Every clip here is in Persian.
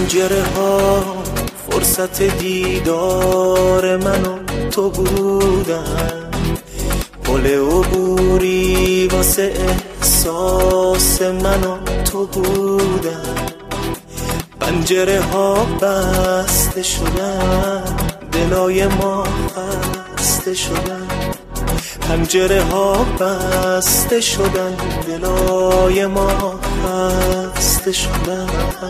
پنجره ها فرصت دیدار من و تو بودن، پل عبوری واسه احساس من و تو بودن. پنجره ها بسته شدن، دلای ما بسته شدن. پنجره ها بسته شدن، دلای ما بسته شدن.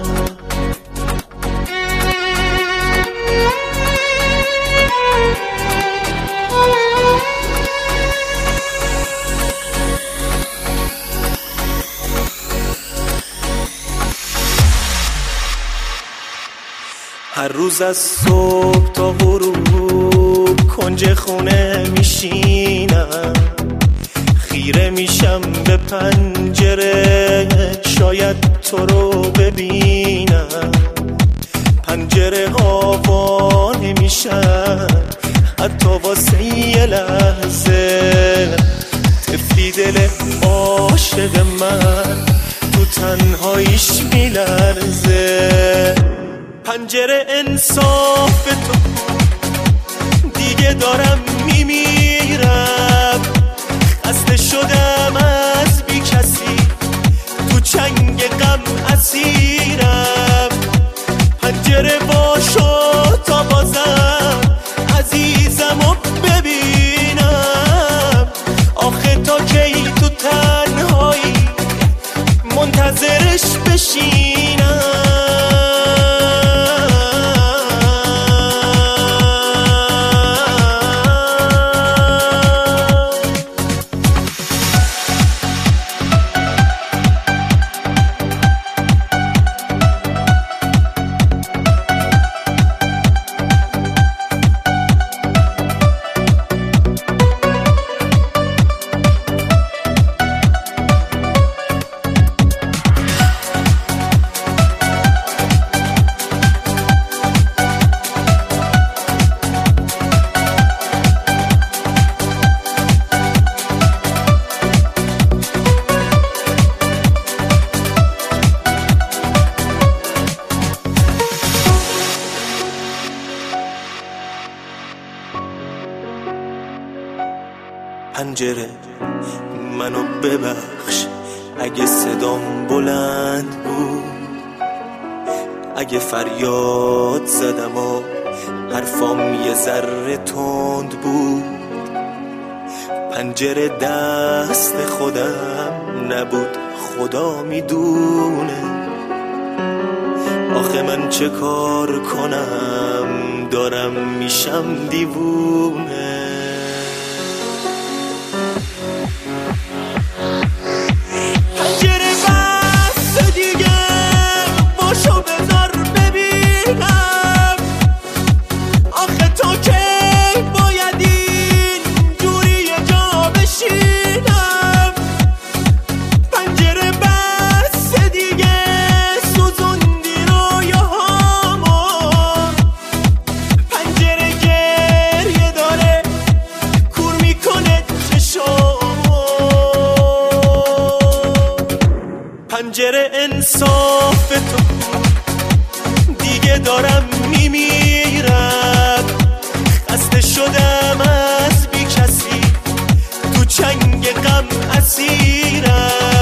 هر روز از صبح تا غروب کنج خونه میشینم، خیره میشم به پنجره شاید تو رو ببینم. پنجره ها وا نمیشن حتی واسه یه لحظه، طفلی دل عاشق من تو تنهاییش میلرزه. پنجره انصاف تو دیگه دارم میمیرم، خسته شدم از بی کسی تو چنگ غم اسیرم. پنجره باشو تا بازم عزیزمو ببینم، آخه تا کی تو تنهایی منتظرش بشینم. پنجره منو ببخش اگه صدام بلند بود، اگه فریاد زدم و حرفام یه ذره تند بود. پنجره دست خودم نبود، خدا میدونه. آخه من چه کار کنم دارم میشم دیوونه. پنجره انصاف تو دیگه دارم میمیرم، خسته شدم از بی کسی تو چنگ غم اسیرم.